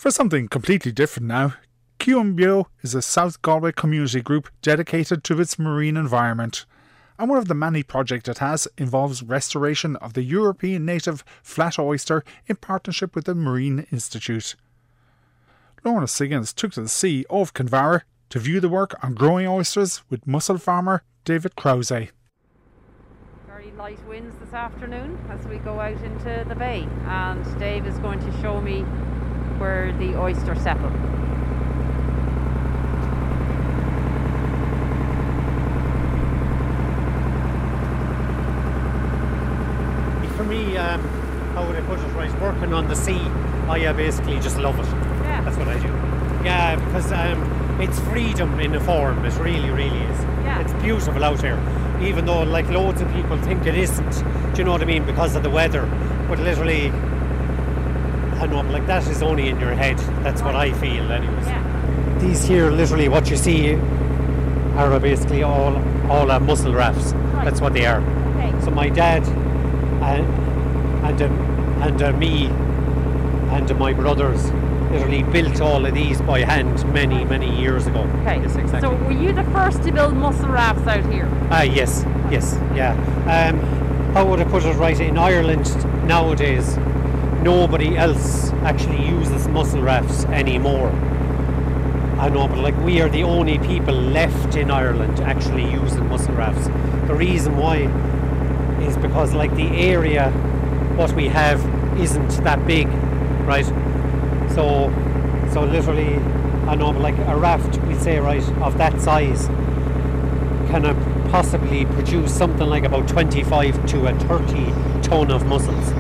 For something completely different now, Cuan Beo is a South Galway community group dedicated to its marine environment. And one of the many projects it has involves restoration of the European native flat oyster in partnership with the Marine Institute. Lorna Siggins took to the sea of Kinvara to view the work on growing oysters with mussel farmer David Krause. Very light winds this afternoon as we go out into the bay, and Dave is going to show me where the oysters settle. For me, how would I put it, right, working on the sea, I basically just love it. Yeah. That's what I do. Yeah, because it's freedom in a form, it really, really is. Yeah. It's beautiful out here, even though like loads of people think it isn't, do you know what I mean, because of the weather, but literally, I know, like that is only in your head, that's what I feel anyways. Yeah. These here, literally what you see are basically all mussel rafts, Right. That's what they are. Okay. So my dad and me and my brothers literally built all of these by hand many years ago. Okay. Yes, exactly. So were you the first to build mussel rafts out here? Yes, yeah. How would I put it, right, in Ireland nowadays, nobody else actually uses mussel rafts anymore. I know, but like we are the only people left in Ireland actually using mussel rafts. The reason why is because like the area what we have isn't that big, right? So literally, I know, but like a raft, we say, right, of that size can possibly produce something like about 25 to a 30 ton of mussels.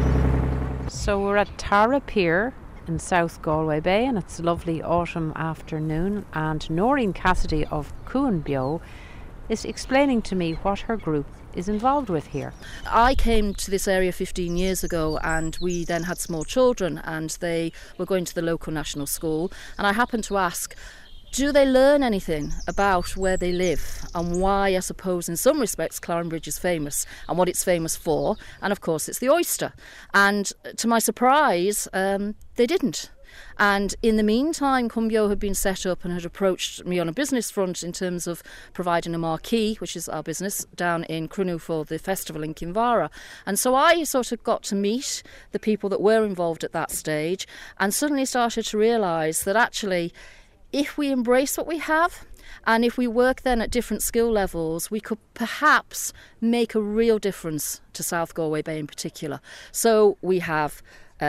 So we're at Tara Pier in South Galway Bay, and it's a lovely autumn afternoon, and Noreen Cassidy of Cuan Beo is explaining to me what her group is involved with here. I came to this area 15 years ago, and we then had small children and they were going to the local national school, and I happened to ask, do they learn anything about where they live and why, I suppose, in some respects, Clarenbridge is famous and what it's famous for? And of course, it's the oyster. And to my surprise, they didn't. And in the meantime, Cuan Beo had been set up and had approached me on a business front in terms of providing a marquee, which is our business, down in Crunú for the festival in Kinvara. And so I sort of got to meet the people that were involved at that stage and suddenly started to realise that actually, if we embrace what we have, and if we work then at different skill levels, we could perhaps make a real difference to South Galway Bay in particular. So we have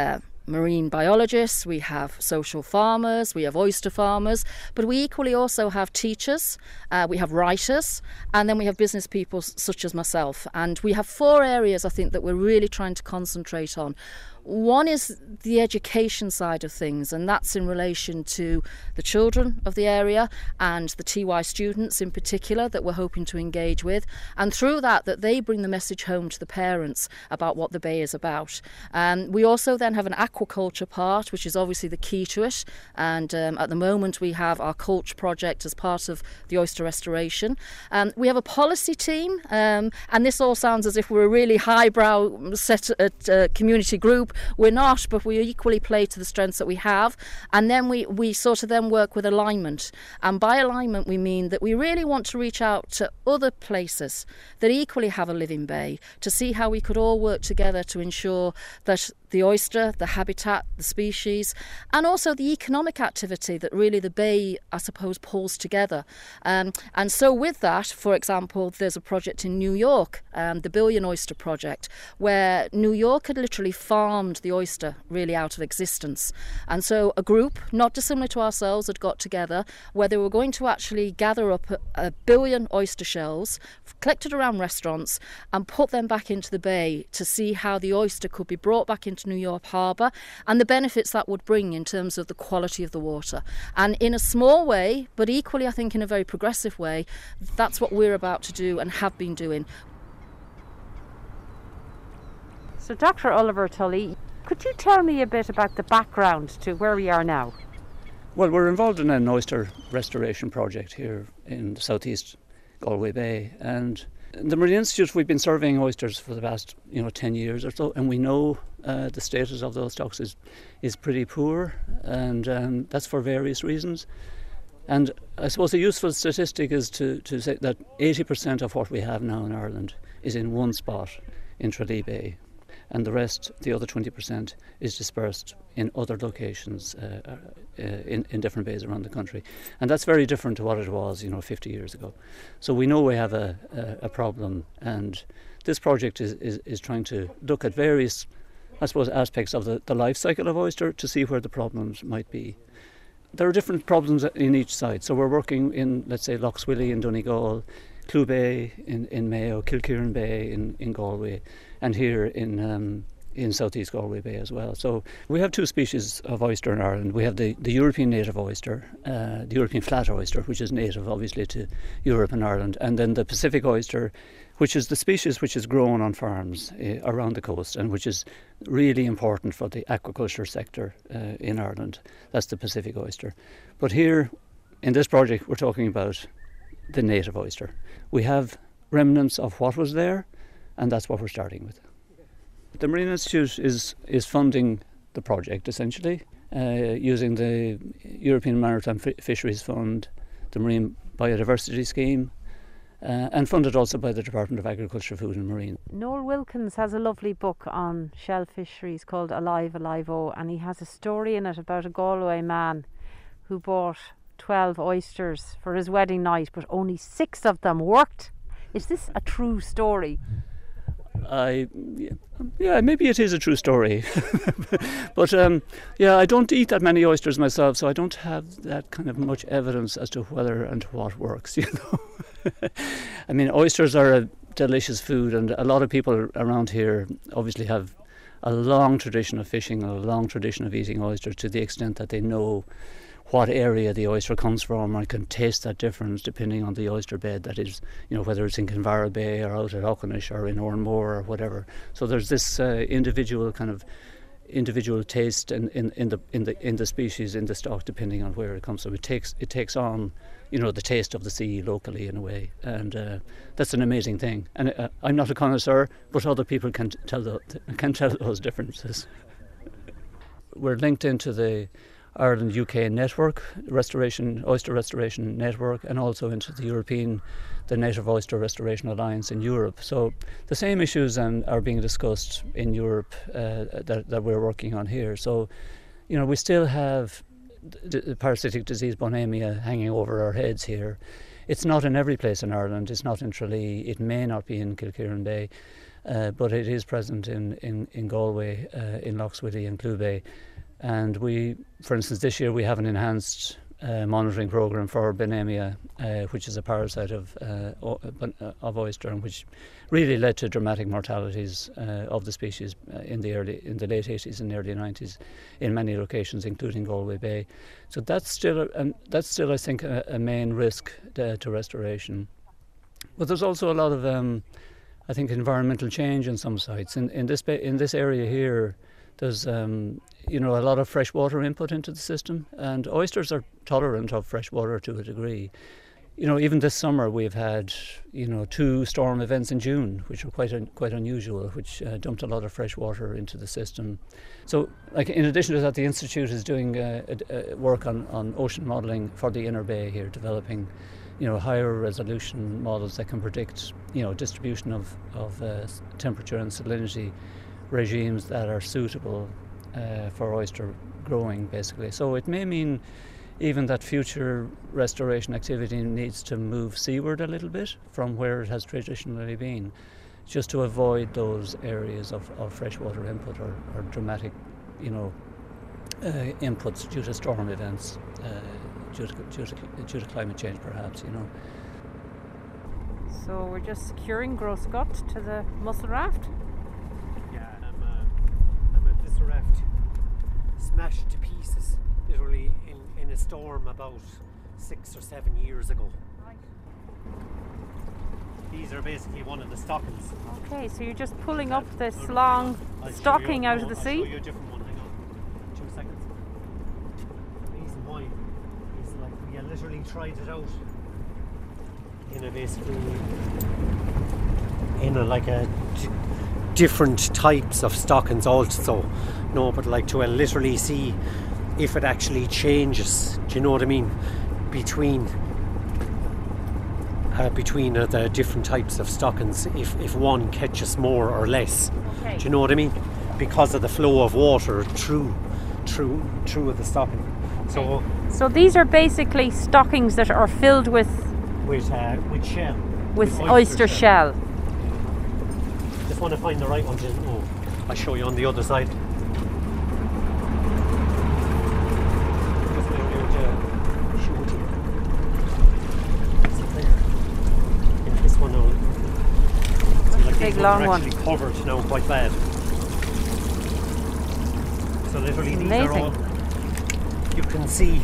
marine biologists, we have social farmers, we have oyster farmers, but we equally also have teachers, we have writers, and then we have business people such as myself. And we have 4 areas, I think, that we're really trying to concentrate on. One is the education side of things, and that's in relation to the children of the area and the TY students in particular that we're hoping to engage with, and through that they bring the message home to the parents about what the bay is about. We also then have an aquaculture part, which is obviously the key to it, and at the moment we have our Culture project as part of the oyster restoration. We have a policy team, and this all sounds as if we're a really highbrow set community group. We're not, but we equally play to the strengths that we have. And then we sort of then work with alignment. And by alignment, we mean that we really want to reach out to other places that equally have a living bay to see how we could all work together to ensure that the oyster, the habitat, the species, and also the economic activity that really the bay, I suppose, pulls together. And so with that, for example, there's a project in New York, the Billion Oyster Project, where New York had literally farmed the oyster really out of existence. And so a group, not dissimilar to ourselves, had got together where they were going to actually gather up a billion oyster shells, collected around restaurants, and put them back into the bay to see how the oyster could be brought back into New York Harbour and the benefits that would bring in terms of the quality of the water. And in a small way, but equally I think in a very progressive way, that's what we're about to do and have been doing. So Dr. Oliver Tully, could you tell me a bit about the background to where we are now? Well, we're involved in an oyster restoration project here in the southeast Galway Bay, and in the Marine Institute we've been surveying oysters for the past 10 years or so, and we know the status of those stocks is pretty poor, and that's for various reasons. And I suppose a useful statistic is to say that 80% of what we have now in Ireland is in one spot in Tralee Bay, and the rest, the other 20%, is dispersed in other locations in different bays around the country. And that's very different to what it was, 50 years ago. So we know we have a problem, and this project is trying to look at various, I suppose, aspects of the life cycle of oyster to see where the problems might be. There are different problems in each site. So we're working in, let's say, Lough Swilly in Donegal, Clew Bay in Mayo, Kilkieran Bay in Galway, and here in southeast Galway Bay as well. So we have two species of oyster in Ireland. We have the European native oyster, the European flat oyster, which is native obviously to Europe and Ireland, and then the Pacific oyster, which is the species which is grown on farms around the coast and which is really important for the aquaculture sector in Ireland. That's the Pacific oyster. But here in this project we're talking about the native oyster. We have remnants of what was there, and that's what we're starting with. The Marine Institute is funding the project essentially using the European Maritime Fisheries Fund, the Marine Biodiversity Scheme, and funded also by the Department of Agriculture, Food and Marine. Noel Wilkins has a lovely book on shell fisheries called Alive, Alive-O, and he has a story in it about a Galway man who bought 12 oysters for his wedding night, but only 6 of them worked. Is this a true story? Yeah, maybe it is a true story. But I don't eat that many oysters myself, so I don't have that kind of much evidence as to whether and what works, I mean, oysters are a delicious food, and a lot of people around here obviously have a long tradition of fishing and a long tradition of eating oysters, to the extent that they know what area the oyster comes from and can taste that difference depending on the oyster bed that is, whether it's in Kinvara Bay or out at Auchinish or in Oranmore or whatever. So there's this individual taste in the species, in the stock, depending on where it comes from. It takes on the taste of the sea locally in a way, and that's an amazing thing. And I'm not a connoisseur, but other people can tell those differences. We're linked into the Ireland UK network, oyster restoration network, and also into the Native Oyster Restoration Alliance in Europe. So the same issues are being discussed in Europe that we're working on here. So, we still have the parasitic disease Bonemia hanging over our heads here. It's not in every place in Ireland. It's not in Tralee. It may not be in Kilkieran Bay, but it is present in Galway, in Lough Swilly and Clew Bay. And for instance, this year we have an enhanced monitoring programme for Bonemia, which is a parasite of oyster, and which really led to dramatic mortalities of the species in the late 80s and early 90s in many locations, including Galway Bay. So that's still I think a main risk to restoration. But there's also a lot of I think environmental change in some sites. In this area here, there's a lot of fresh water input into the system, and oysters are tolerant of fresh water to a degree. Even this summer we've had 2 storm events in June, which were quite unusual, which dumped a lot of fresh water into the system. So, in addition to that, the Institute is doing work on ocean modelling for the inner bay here, developing higher resolution models that can predict distribution of temperature and salinity regimes that are suitable for oyster growing, basically. So it may mean even that future restoration activity needs to move seaward a little bit from where it has traditionally been, just to avoid those areas of freshwater input or dramatic inputs due to storm events, due to climate change perhaps. So we're just securing Gros Gut to the mussel raft. This raft smashed to pieces literally in a storm about 6 or 7 years ago. Right. These are basically one of the stockings. Okay, so you're just pulling up this long stocking out of the sea? I'll show you a different one. Hang on 2 seconds. The reason why is we literally tried it out in a different types of stockings also. No, but like to literally see if it actually changes. Do you know what I mean? Between the different types of stockings, if one catches more or less. Okay. Do you know what I mean? Because of the flow of water through the stocking. So these are basically stockings that are filled with shell. With oyster shell. Just want to find the right one. I'll show you on the other side. This one now. Big long one. Actually covered now quite bad. So literally these are all, you can see.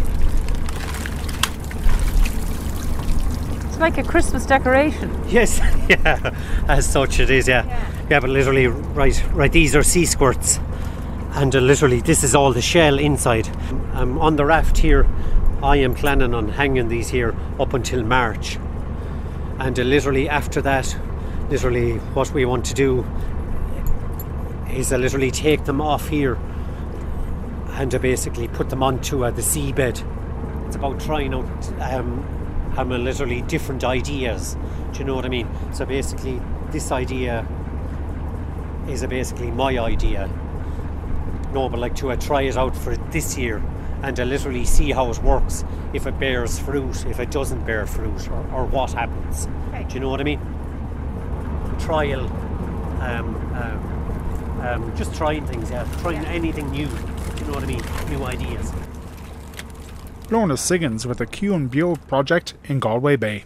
It's like a Christmas decoration. Yes, yeah, as such it is, yeah. Yeah, but literally, right, these are sea squirts. And literally, this is all the shell inside. On the raft here, I am planning on hanging these here up until March. And literally after that, literally what we want to do is literally take them off here and basically put them onto the seabed. It's about trying out having literally different ideas. Do you know what I mean? So basically this idea is basically my idea. No, but like to try it out for this year and literally see how it works, if it bears fruit, if it doesn't bear fruit, or what happens. Okay. Do you know what I mean? Trial, just trying things, trying anything new. Do you know what I mean? New ideas. Lorna Siggins with the Cuan Beo project in Galway Bay.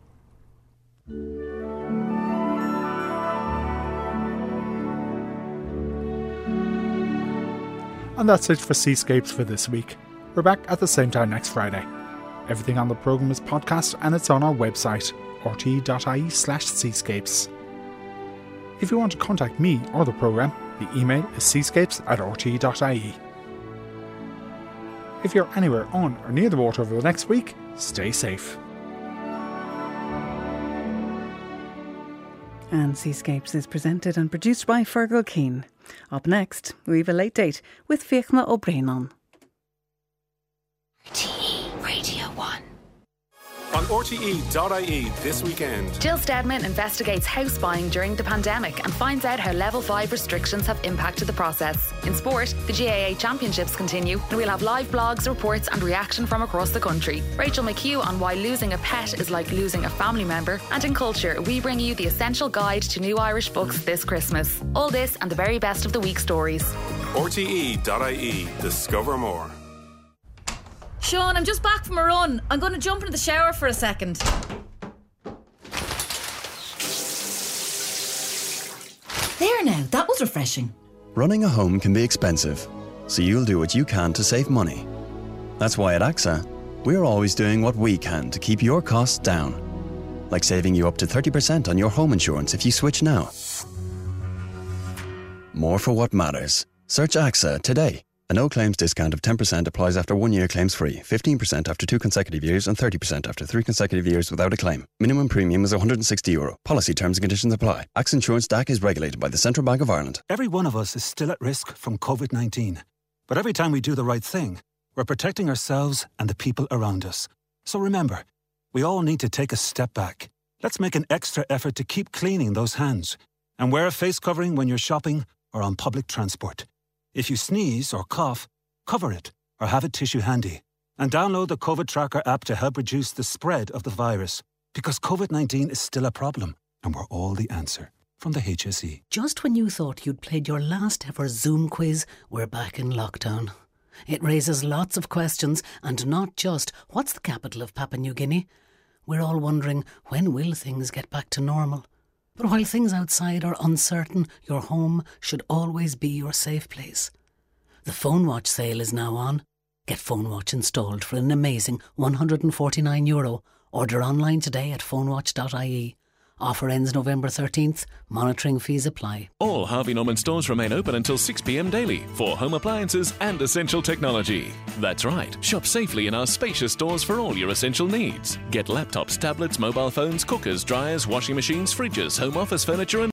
And that's it for Seascapes for this week. We're back at the same time next Friday. Everything on the programme is podcast and it's on our website, rte.ie/seascapes. If you want to contact me or the programme, the email is seascapes@rte.ie. If you're anywhere on or near the water over the next week, stay safe. And Seascapes is presented and produced by Fergal Keane. Up next, we've a late date with Fiachna O'Brien. RTE Radio 1. On RTE.ie this weekend. Jill Stedman investigates house buying during the pandemic and finds out how level 5 restrictions have impacted the process. In sport, the GAA Championships continue and we'll have live blogs, reports and reaction from across the country. Rachel McHugh on why losing a pet is like losing a family member. And in culture, we bring you the essential guide to new Irish books this Christmas. All this and the very best of the week's stories. RTE.ie. Discover more. Sean, I'm just back from a run. I'm going to jump into the shower for a second. There now, that was refreshing. Running a home can be expensive, so you'll do what you can to save money. That's why at AXA, we're always doing what we can to keep your costs down. Like saving you up to 30% on your home insurance if you switch now. More for what matters. Search AXA today. A no claims discount of 10% applies after 1 year claims free, 15% after 2 consecutive years and 30% after 3 consecutive years without a claim. Minimum premium is €160. Policy terms and conditions apply. AXA Insurance DAC is regulated by the Central Bank of Ireland. Every one of us is still at risk from COVID-19. But every time we do the right thing, we're protecting ourselves and the people around us. So remember, we all need to take a step back. Let's make an extra effort to keep cleaning those hands. And wear a face covering when you're shopping or on public transport. If you sneeze or cough, cover it or have a tissue handy. And download the COVID Tracker app to help reduce the spread of the virus. Because COVID-19 is still a problem, and we're all the answer. From the HSE. Just when you thought you'd played your last ever Zoom quiz, we're back in lockdown. It raises lots of questions, and not just, what's the capital of Papua New Guinea? We're all wondering, when will things get back to normal? But while things outside are uncertain, your home should always be your safe place. The Phone Watch sale is now on. Get Phone Watch installed for an amazing €149. Order online today at phonewatch.ie. Offer ends November 13th. Monitoring fees apply. All Harvey Norman stores remain open until 6 p.m. daily for home appliances and essential technology. That's right, shop safely in our spacious stores for all your essential needs. Get laptops, tablets, mobile phones, cookers, dryers, washing machines, fridges, home office furniture and